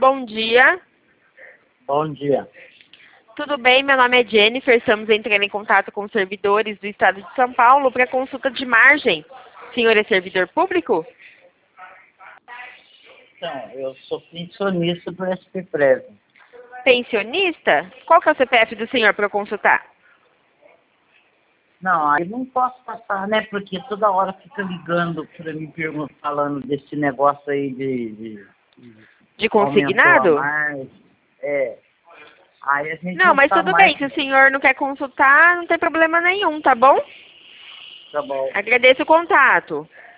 Bom dia. Bom dia. Tudo bem? Meu nome é Jennifer. Estamos entrando em contato com os servidores do Estado de São Paulo para consulta de margem. O senhor é servidor público? Então, eu sou pensionista do SPPrev. Pensionista? Qual que é o CPF do senhor para eu consultar? Não, aí não posso passar, né? Porque toda hora fica ligando para me perguntar, falando desse negócio aí De aumentou a consignado? mais. É. Aí a gente Não, não mas tá tudo bem. mais. Se o senhor não quer consultar, não tem problema nenhum, tá bom? Tá bom. Agradeço o contato.